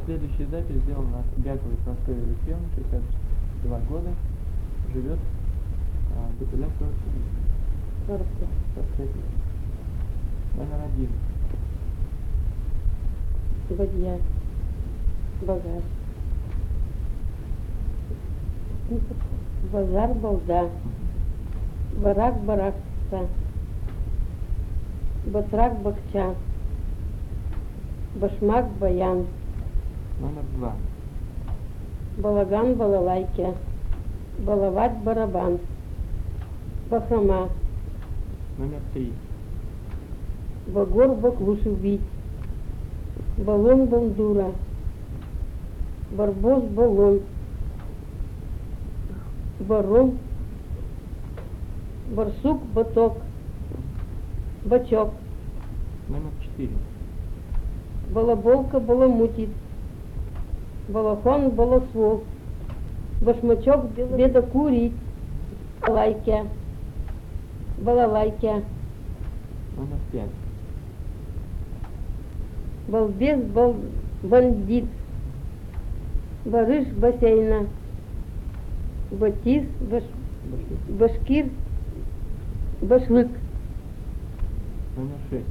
Следующая запись сделана на Бяковой простой электроне, 62 года, живет БТЛ 45 лет. Номер 1. Бадья. Базар. Базар, балда. Барак, баракца. Батрак, бакча. Башмак, баян. Номер 2. Балаган, балалайка. Балавать, барабан. Бахрома. Номер 3. Багор, баклуши бить. Баллон, бандура. Барбос, баллон. Барон. Барсук, баток. Бачок. Номер 4. Балаболка, баламутит. Балахон, баласвол. Башмачок, бедокурить. Балалайка. Балалайка. Номер 5. Балбес, бандит. Барыш, бассейна. Батис, башкир, башлык. Номер 6.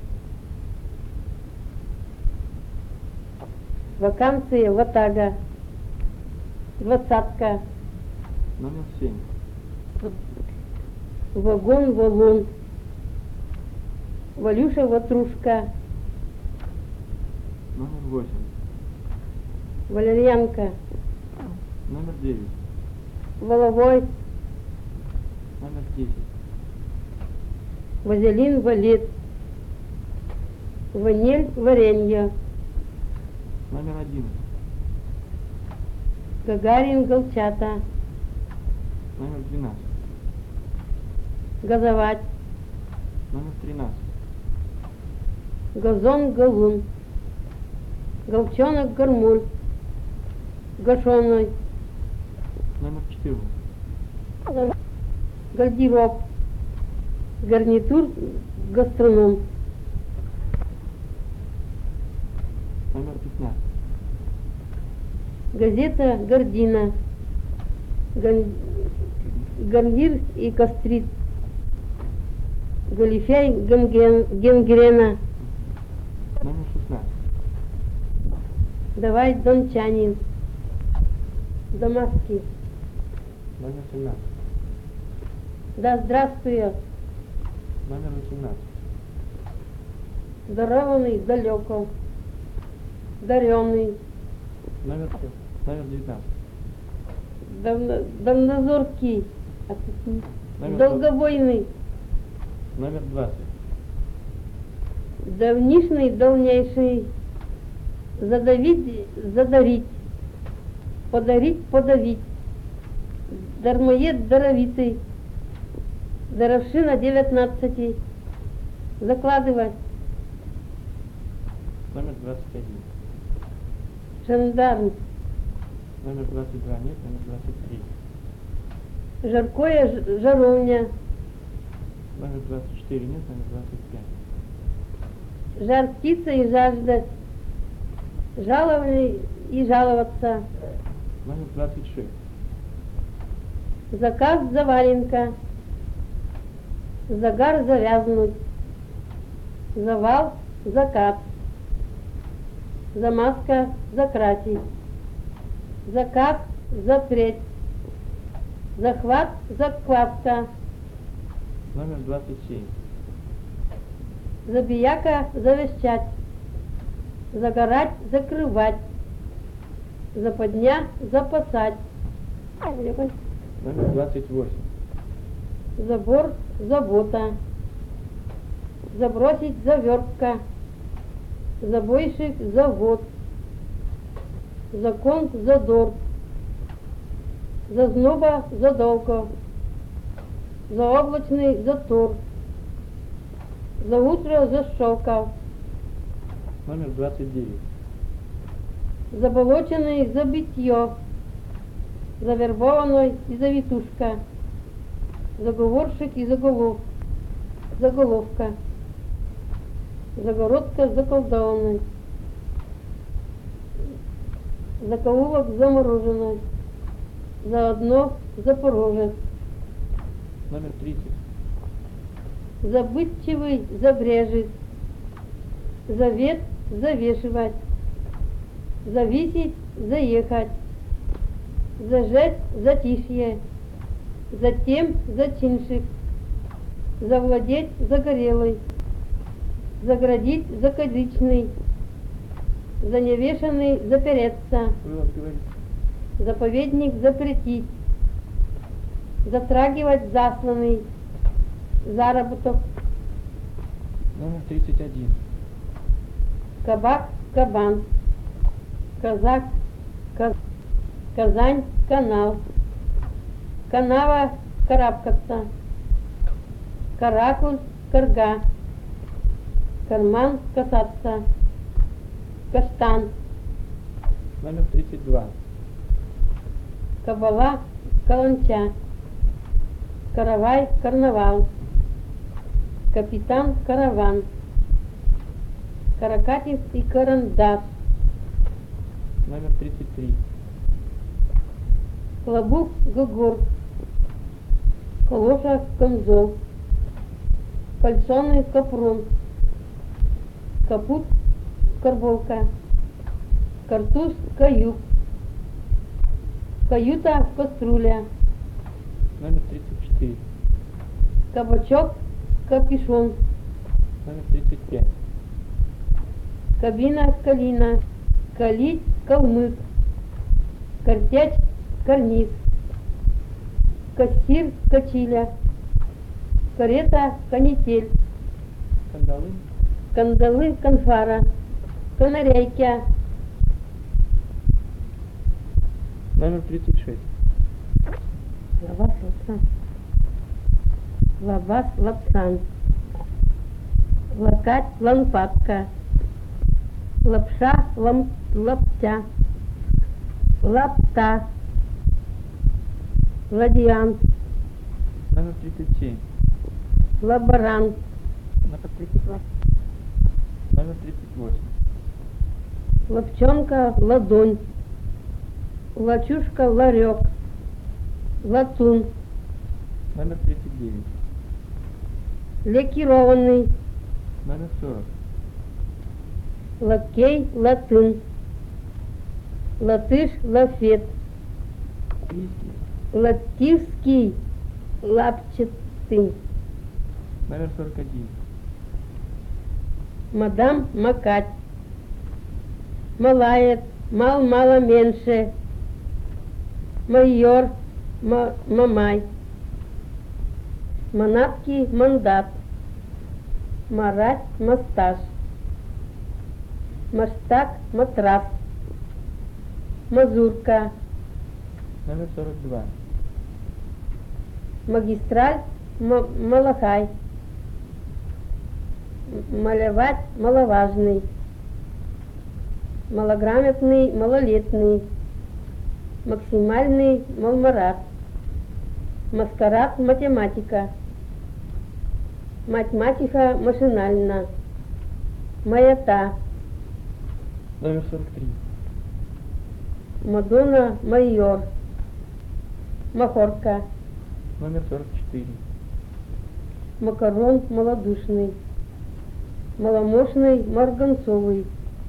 Вакансия, ватага. Двадцатка. Номер 7. Вагон, валун. Валюша, ватрушка. Номер 8. Валерьянка. Номер 9. Воловой. Номер 10. Вазелин, валет. Ваниль, варенье. Номер 11. Гагарин, голчата. Номер 12. Газовать. Номер 13. Газон, галун. Голчонок, гармуль. Гашеный. Номер 14. Гардероб. Гарнитур, гастроном. Номер 15. Газета «Гордина», гарнир и кастрит, галифяй генгрена, Номер 16. давай дончанин, дамаски, Номер 17. да здравствует, Номер 18. дарованный далеко, даренный, Номер 19. давнозоркий, Номер долгобойный, Номер 20. давнишний, давнейший, задавить, задарить, подарить, подавить, дармоед, даровитый, даровшина 19, закладывать, Номер 21. жандарм, Номер 22 нет, номер 23. жаркое, жаровня, Номер 24 нет, номер 25. жар птица и жаждать, жалованный и жаловаться, Номер 26. заказ, заваренка, загар, завязнуть, завал, закат, замазка, закратить, закат, запреть, захват, закваска, Номер 27. забияка, завещать, загорать, закрывать, западня, запасать, Номер 28. забор, забота, забросить, завертка, забойщик, завод, закон, задор, зазноба, задолго, заоблачный, затор, за утро, защелкал, Номер 29. заболоченный, забитье, завербованный и завитушка, заговорщик и заголовка, загородка, заколдованный, закоулок замороженный, заодно Запорожец, Номер 30. забытчивый забрежет, завет завешивать, зависеть заехать, зажать затишье, затем зачинщик, завладеть загорелый, заградить закадычный, заневешенный запереться, Вы вот говорите. заповедник запретить, затрагивать засланный, заработок, Номер 31. кабак, кабан, казак, Казань, канал, канава, карабкаться, каракуль, карга, карман, касаться, каштан, Номер 32. кабала, каланча, каравай, карнавал, капитан, караван, каракатиц и карандаш, Номер 33. клобук, гогор, калоша, камзол, кальсоны, капрон, капут, карболка, картуз, каюк, каюта, кастрюля, Номер 34. кабачок, капюшон, Номер 35. кабина, калина, калить, калмык, картяч, карниз, кассир, качиля, карета, канитель, Кандалы. кандалы, конфара, канарейка, Номер 36. лаваш, лапсан, лаваш, лапсан, лакать, лампадка, лапша, лаптя, лапта, ладиант, Номер 37. лаборант, Номер 38. лапчонка, ладонь, лачушка, ларек, латун, Номер 39. лекированный, Номер 40. лакей, латын, латыш, лафет, Киевский. лативский, лапчатый, Номер 41. мадам, макать, малает, мало меньше, майор, мамай, манатки, мандат, марать, мастаж, маштак, матрас, мазурка, Номер 42. магистраль, малахай, малевать, маловажный, малограмотный, малолетний, максимальный, малмарат, маскарад, математика, математика, машинально, маята, Номер 43. Мадонна, майор, махорка, Номер 44. макарон, малодушный, маломощный, марганцовый,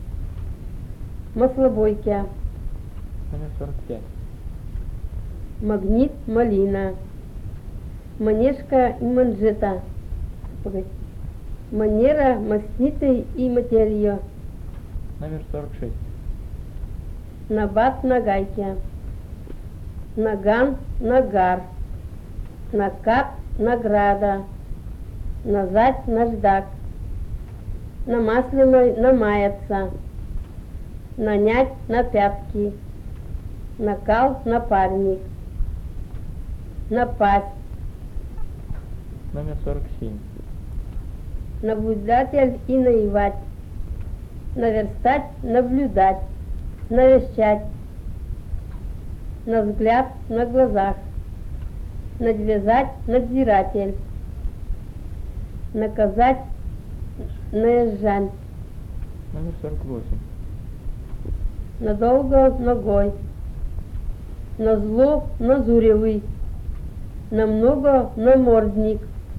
маслобойка, Номер 45. магнит, малина, манежка и манжета, погоди, манера, масницы и материя, Номер 46. набат, нагайка, наган, нагар, накат, награда, назад, наждак, на масляной намаяться, нанять, на пятки, накал, напарник, напасть, Номер 47. наблюдатель и наивать, наверстать, наблюдать, навещать, на взгляд, на глазах, надвязать, надзиратель, наказать, наезжать, Номер 48. надолго ногой, на зло назуревый, намного намордник,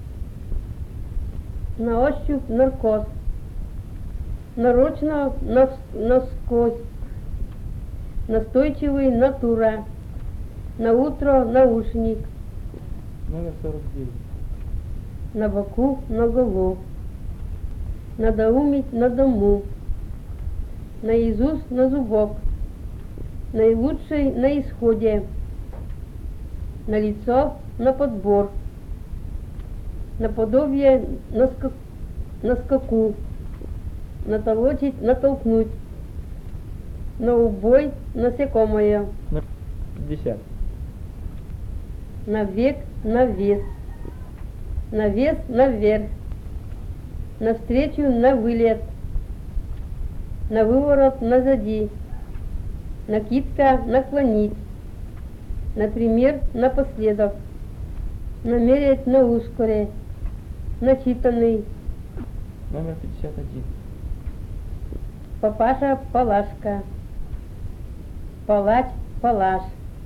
на ощупь наркоз, нарочно насквозь, настойчивый натура, на утро наушник, Номер 49. на боку наголо, надоумить на дому, наизусть на зубок, наилучший на исходе, на лицо на подбор, наподобие на скаку, натолочить, натолкнуть, на убой насекомое, Номер 50. на век, на вес наверх, навстречу на вылет, на выворот назади, накидка наклонить, например, напоследок, намерять на ускоре, начитанный, Номер 51. папаша палашка, палач палаш,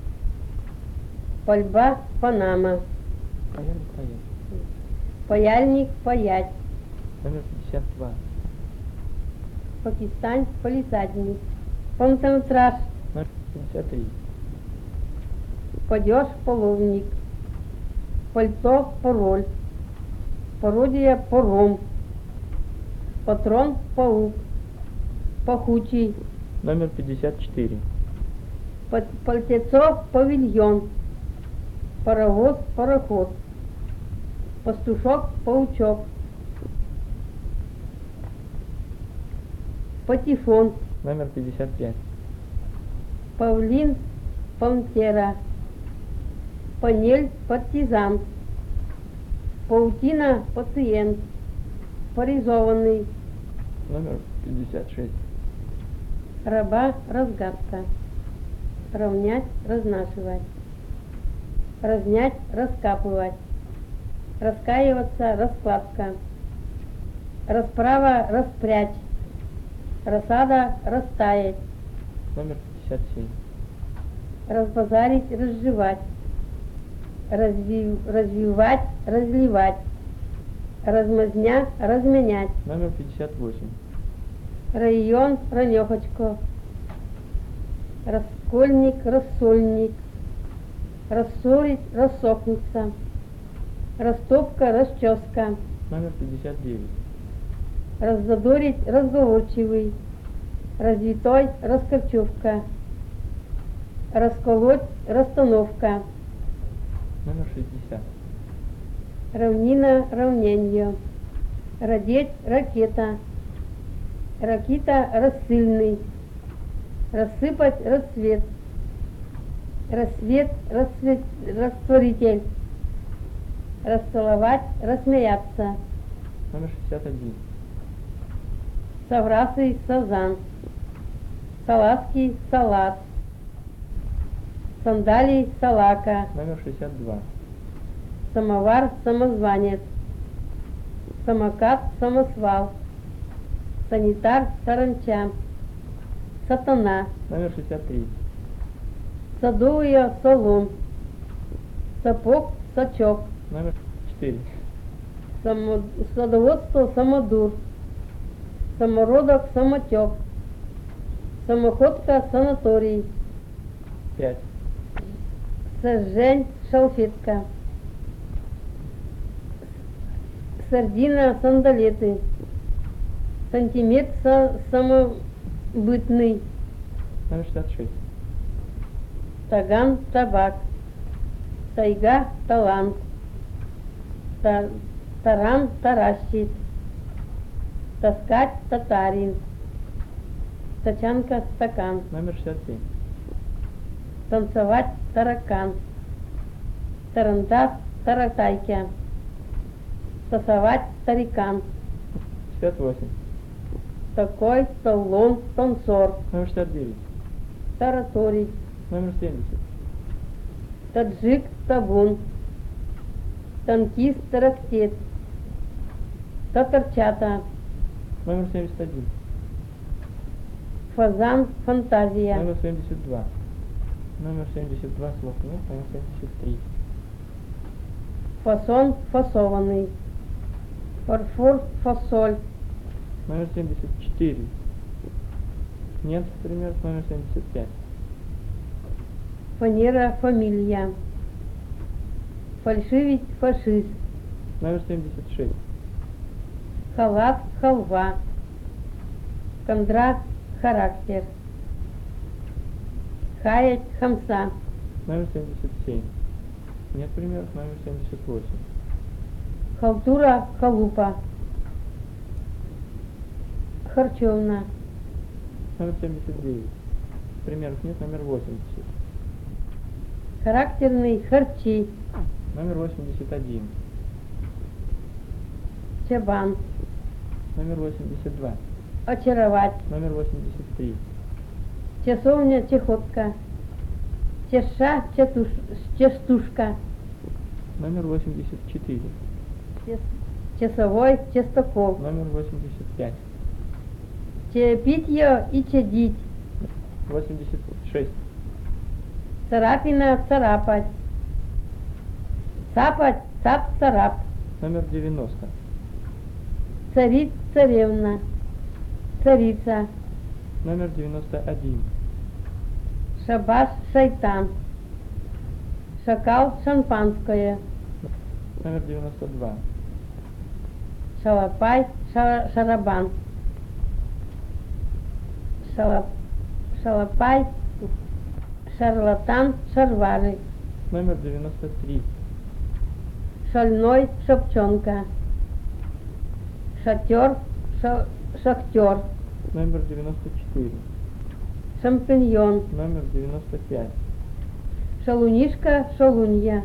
пальба панама, Паяльник паять. паяльник паять, Номер 52. Пакистан полисадник, концентраж, Номер 53. падеж половник, пальто пароль, пародия пором, патрон паук, пахучий, Номер 54. пальтецо павильон, паровоз пароход, пастушок паучок, патефон, Номер 55. павлин пантера, панель партизан, паутина пациент, паризованный, Номер 56. раба разгадка, равнять разнашивать, разнять раскапывать, раскаиваться раскладка, расправа распрячь, рассада растаять, Номер 57. разбазарить разжевать, развивать разливать, размазня разменять, Номер 58. район ранехочко, раскольник рассольник, рассорить рассохнуться, растопка расческа, Номер 59. раззадорить разговорчивый, развитой раскорчевка, расколоть расстановка, Номер 60. равнина равненье, родеть ракета, ракита рассыльный, рассыпать рассвет, рассвет растворитель, расцеловать рассмеяться, Номер 61. соврасый сазан, салатский салат, сандалий салака, Номер 62. самовар самозванец, самокат самосвал, санитар саранча, сатана, Номер 63. садовый салон, сапог сачок, Номер 4. садоводство самодур, самородок самотек, самоходка санаторий, 5. сажень шалфетка, сардина сандалеты, сантиметр самобытный, Номер 66. таган табак, тайга талант, таран таращит, таскать татарин, тачанка стакан, Номер 67. танцевать таракан, тарантас таратайка, тасовать тарикан, 68. такой талон танцор, Номер 69. тараторий, Номер 70. таджик табун, танкист тарахтет, татарчата, Номер 71. фазан, фантазия. Номер 72. Номер 72 слов нет, номер 73. Фасон, фасованный. Фарфор, фасоль. Номер 74. Нет, пример, номер 75. Фанера, фамилия. Фальшивить, фашист. Номер 76. Халат, халва. Кондра, характер. Хаять, хамса. Номер 77. Нет примеров, номер 78. Халтура, халупа. Харчевна. Номер 79. Примеров нет, номер 80. Характерный, харчи. Номер 81. Чабан. Номер 82. Очаровать. Номер 83. Часовня, чехотка. Чеша, частушка. Номер 84. Часовой, частокол. Номер 85. Питье и чадить. 86. Царапина, царапать. Цапать, цап, царап. Номер 90. Царит, царевна. Царица. Номер 91. Шабаш, шайтан. Шакал, шампанское. Номер 92. Шалопай, шарабан. Шалопай, шарлатан, шарвары. Номер 93. Шальной, шапчонка. Шатер, шахтер. Номер 94. Шампиньон. Номер 95. Шалунишка, шалунья.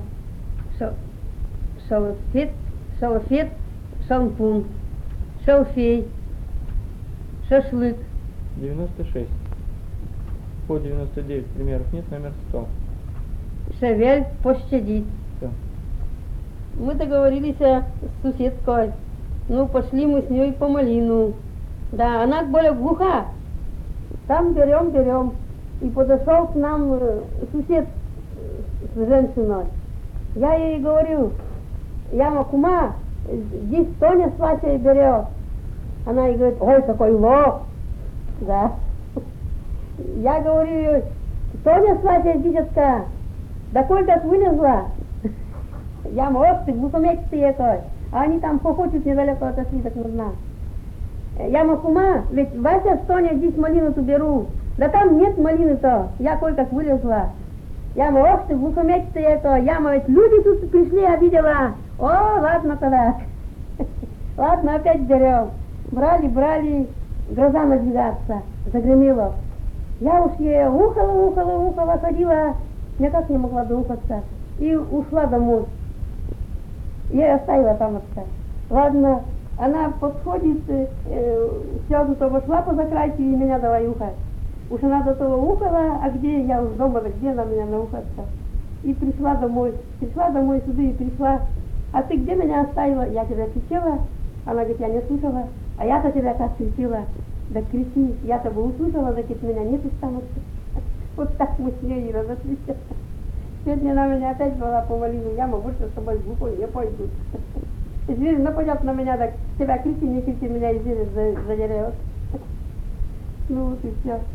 Шалфет, шампун. Шалфей. Шашлык. 96. По 99 примеров нет, номер 100. Шавель, пощадить. Все. Мы договорились с соседкой. Ну, пошли мы с ней по малину. Да, она более глуха. Там берем. И подошел к нам сосед с женщиной. Я ей говорю, яма кума, здесь Тоня с Васей берет. Она ей говорит, ой, какой лох. Да. Я говорю ей, Тоня с Васей дитятка, да колька вылезла. Яма, ох ты, глухомеч ты якой. А они там хохочут недалеко от свиток нужна. Яма кума, ведь Вася с Тоня здесь малину-то беру. Да там нет малины-то, я кое-как вылезла. Яма, ох ты, глухомеч ты это, яма, ведь люди тут пришли, я видела. О, ладно тогда. Ладно, опять берем. Брали, гроза надвигаться, загремело. Я уж ей ухала, ходила, никак не могла доухаться. И ушла домой. Я оставила там отца. Ладно, она подходит, сразу то вошла по закрытию и меня давай ухать. Уж она до того ухала, а где я уж дома, где она меня наухаться. И пришла домой сюда и пришла. А ты где меня оставила? Я тебя кричала. Она говорит, я не слышала. А я-то тебя как кричила. Да кричи, я-то бы услышала, значит, меня нет останутся. Вот так мы с ней и разошлись. Сегодня она меня опять была по малину, я могу больше с тобой глухой не пойду. Зверь нападет на меня, так тебя кричи, не кричи, меня и зверь задерет. Ну вот и все.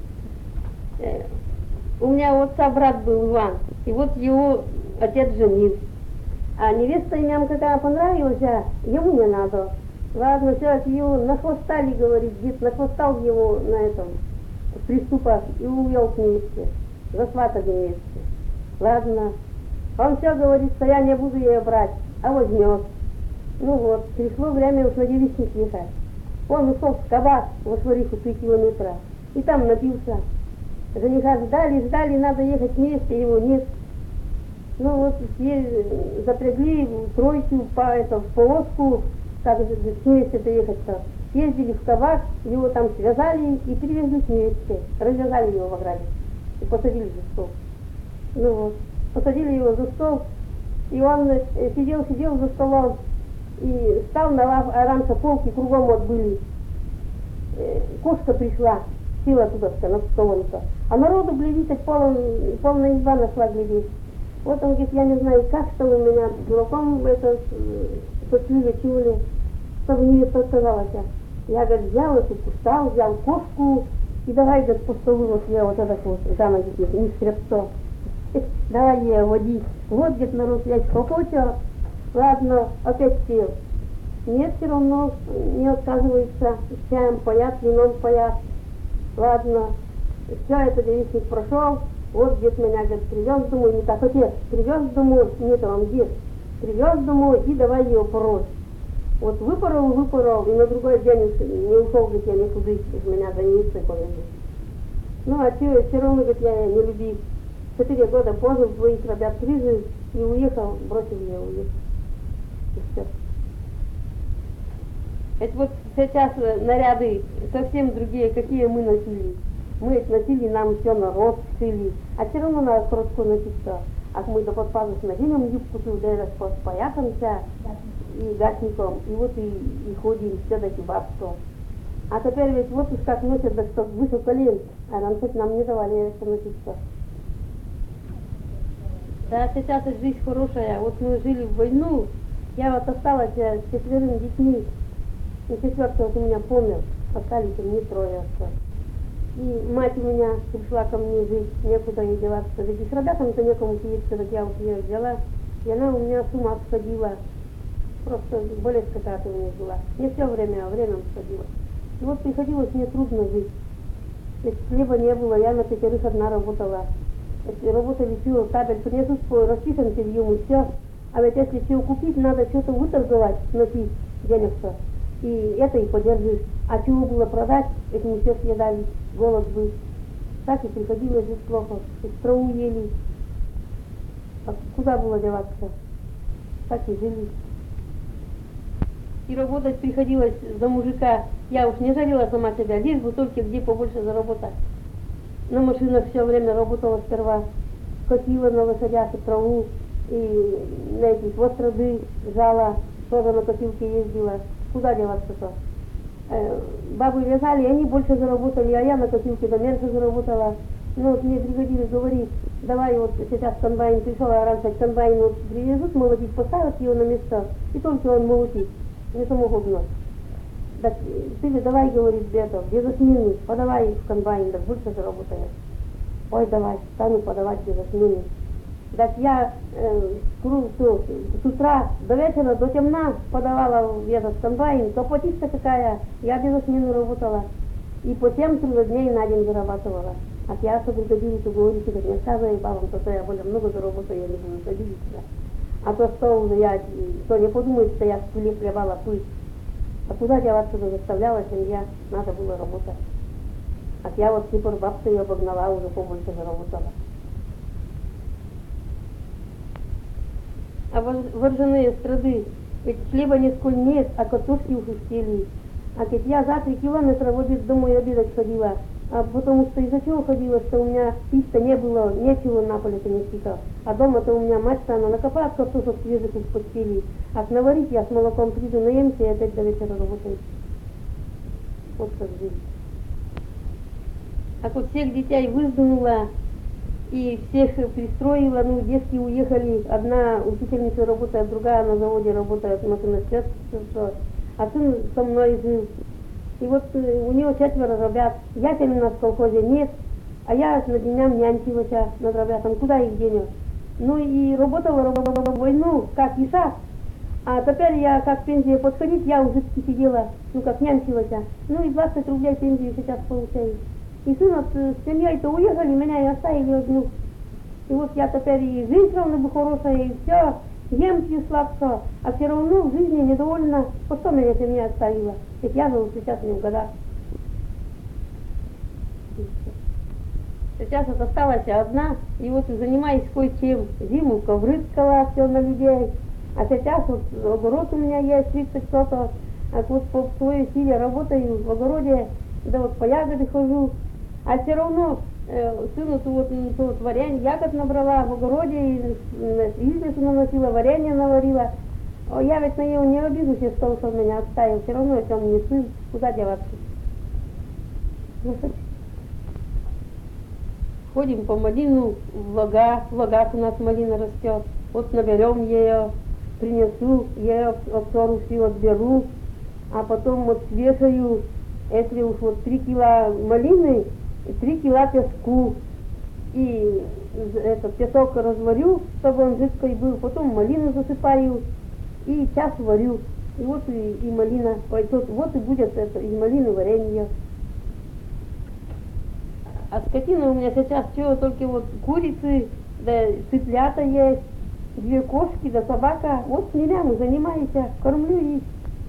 У меня у отца брат был Иван, и вот его отец женил. А невеста им какая понравилась, а ему не надо. Ладно, сейчас его нахвостали, говорит, дед нахвостал его на этом приступах и увел к невесте, засватал невесте. Ладно, он все говорит, что я не буду ее брать, а возьмет. Ну вот, пришло время уж на девичник ехать. Он ушел в кабак во Швариху 3 километра, и там напился. Жениха ждали, надо ехать вместе, его нет. Ну вот, запрягли тройку в повозку, как с невесте доехать-то. Съездили в кабак, его там связали и привезли к невесте. Развязали его в ограде и посадили за стол. Ну вот, посадили его за стол, и он сидел за столом, и стал на раньше полки, кругом вот были. Кошка пришла, села туда, на столонка. А народу, глядите, полная изба нашла глядеть. Вот он говорит, я не знаю, как, что вы меня дураком это сочли, чули, чтобы невеста отказалась. Я, говорит, взял эту кустал, взял кошку и давай, говорит, по столу, вот я вот это вот, за ноги, не стряпцо. Давай ее водить. Вот, говорит, народ, я хохочу. Ладно, опять сел. Нет, все равно не отказывается, чаем поят, вином поят. Ладно, все, это девичник прошел. Вот дед меня, говорит, привез домой, не так, отец, привез домой, нет, он дед, привез домой и давай ее пороть. Вот выпорол, и на другой день не ушел, говорит, я никуда из меня за невестой повезу. Ну, а все равно, говорит, я не любил. 4 года позже двоих ребят прижил и уехал, бросил ее, уехал. И все. Это вот сейчас наряды совсем другие, какие мы носили. Мы их носили, нам все на рост шили, а все равно надо коротко носиться. А мы до подпазу наденем юбку, туда споясаемся и гатником, и вот и ходим все-таки бабство. А теперь ведь вот уж как носят, да что выше колен, а раньше нам не давали это носиться. Да, сейчас жизнь хорошая, вот мы жили в войну, я вот осталась с 4 детьми. И 4-й вот у меня помер, остались мне 3 остались. И мать у меня пришла ко мне жить, некуда ей деваться. Ведь и с ребятами-то некому сидеть, когда я вот ее взяла. И она у меня с ума сходила. Просто болезнь какая-то у нее была. Не все время, а время сходила. И вот приходилось мне трудно жить. Ведь хлеба не было, я на 5 одна работала. Если работали все, табель принесут, расписан сельем и все. А ведь если все купить, надо что-то выторговать, носить денег-то. И это и подержишь. А чего было продать, это мы все съедали, голод был. Так и приходилось жить плохо. И траву ели. А куда было деваться? Так и жили. И работать приходилось за мужика. Я уж не жалела сама себя, лишь бы только где побольше заработать. На машинах все время работала сперва. Косила на лошадях и траву. И на эти вострады жала, тоже на косилке ездила. Куда деваться-то? Бабы вязали, они больше заработали, а я на косилке-то меньше заработала. Ну вот мне бригадир говорит, давай вот сейчас комбайн пришел, а раньше комбайн вот привезут молотить, поставят его на место, и только он молотит, не самого гнать. Так ты давай, говорит, без смены, подавай в комбайн, так больше заработаешь. Ой, давай, стану подавать без смены. Так я с утра до вечера, до темна подавала в этот комбайн, то платишка какая, я без смены работала. И по 7 дней на день зарабатывала. А я что бригадиру говорите, как не сказывай бабам, то я более много заработаю, я не буду садиться. А то что уже я, кто не подумает, что я в пыле хлебала пыль. А куда деваться заставляла семья, надо было работать. А я вот теперь бабка ее обогнала, уже побольше заработала. А воржаные страды, ведь хлеба нисколько нет, а картошки уж устели. А ведь я за 3 километра в обед домой обедать ходила, а потому что из-за чего ходила, что у меня пищи не было, нечего на поле-то не стикал. А дома-то у меня мать-то, она накопает картошек свежих из постели, а наварить я с молоком приду, наемся и опять до вечера работаю. Вот как жизнь. А вот всех детей выжднула, и всех пристроила, ну, детки уехали, одна учительница работает, другая на заводе работает, машиностроительство, а сын со мной жил. И вот у него 4 ребят, ясель у нас в колхозе нет, а я над дням нянчилась над ребятами, куда их денешь? Ну и работала войну, как ИСА, а теперь я, как пенсия подходить, я уже сидела, ну, как нянчилась, ну и 20 рублей пенсию сейчас получаю. И сын с семьей-то уехали, меня и оставили одну. И вот я теперь и жизнь равно бы хорошая, и все, ем пью сладко, а все равно в жизни недовольна, по что меня семья оставила. Ведь я живу сейчас не в годах. Сейчас вот осталась одна, и вот занимаюсь кое-чем. Зиму ковры ткала все на людей, а сейчас вот огород у меня есть, 30 соток, а вот по своей силе работаю в огороде, да вот по ягоды хожу. А все равно сыну вот варенье, ягод набрала в огороде, излесу наносила, варенье наварила. Я ведь на него не обижусь, если он меня оставил. Все равно, если он не сын, куда деваться? ходим по малину в логах у нас малина растет. Вот наберем ее, принесу, я обсору все отберу, а потом вот свешаю, если уж вот 3 кила малины, 3 кила песку. И этот песок разварю, чтобы он жидкий был, потом малину засыпаю и час варю. И вот и малина, вот и будет это, из малины варенье. А скотина у меня сейчас все, только вот курицы, да цыплята есть, 2 кошки, да собака. Вот с ними мы занимаемся, кормлю их.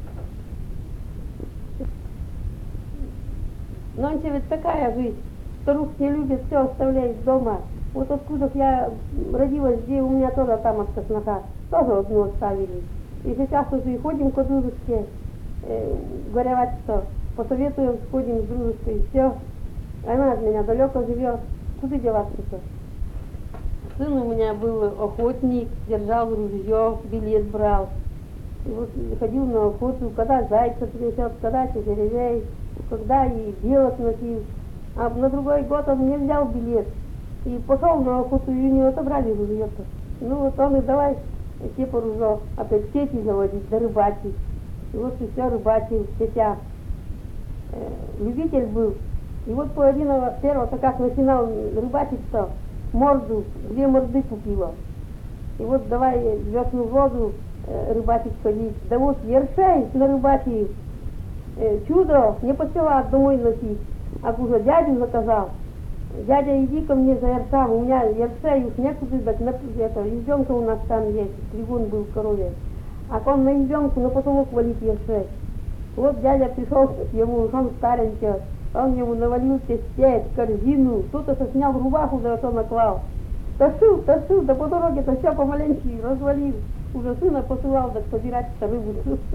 Нонче ведь такая жизнь. Старух не любит, все оставляет дома. Вот откуда я родилась, где у меня тоже там от соснаха, тоже одну оставили. И сейчас уже ходим к дружечке, горевать что, посоветуем, сходим с дружечкой, все. Она от меня далеко живет, куда деваться-то? Сын у меня был охотник, держал ружье, билет брал. И вот ходил на охоту, когда зайца принесет, когда чечеревей, когда и белок носил. А на другой год он не взял билет. И пошел на охоту, и у него отобрали ружье-то. Ну вот он и давай все по ружье, опять сети заводить, да рыбачить. И вот и все рыбачил в сетях. Любитель был. И вот половина первого-то как начинал рыбачить-то, морду, 2 морды купила. И вот давай весну в воду рыбачить ходить. Да вот ершей нарыбачил. Чудо не пошла домой носить, а уже дядю заказал. Дядя, иди ко мне за ершам, у меня ершей уж некуда дать, это, избенка у нас там есть, тригун был в корове. А он на избенку на потолок валит ершей. Вот дядя пришел ему, он старенький, он ему навалил сеть, корзину, кто-то снял рубаху, да то наклал. Тащил, да по дороге-то все помаленьку развалил. Уже сына посылал, да собирать рыбу.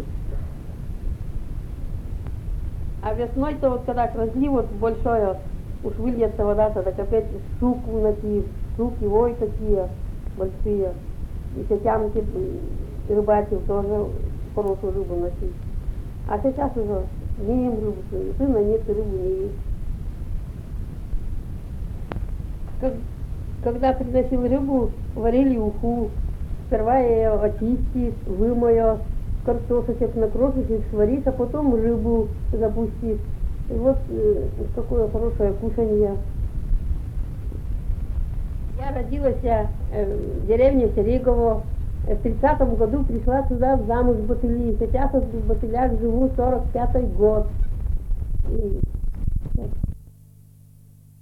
А весной-то вот когда к разлив вот большой, уж выльется вода-то, так опять щуку носил, щуки, ой, такие большие. И сетянки рыбачил, тоже хорошую рыбу носил. А сейчас уже не им рыбу, и сына нет, и рыбу не есть. Когда приносил рыбу, варили уху. Сперва я ее очистишь, вымоешь, картошечек накрошишь, их сваришь, а потом рыбу запустишь. И вот какое хорошее кушанье. Я родилась в деревне Серегово. В 30-м году пришла сюда замуж в Батыли. Сейчас в Батылях живу 45-й год. И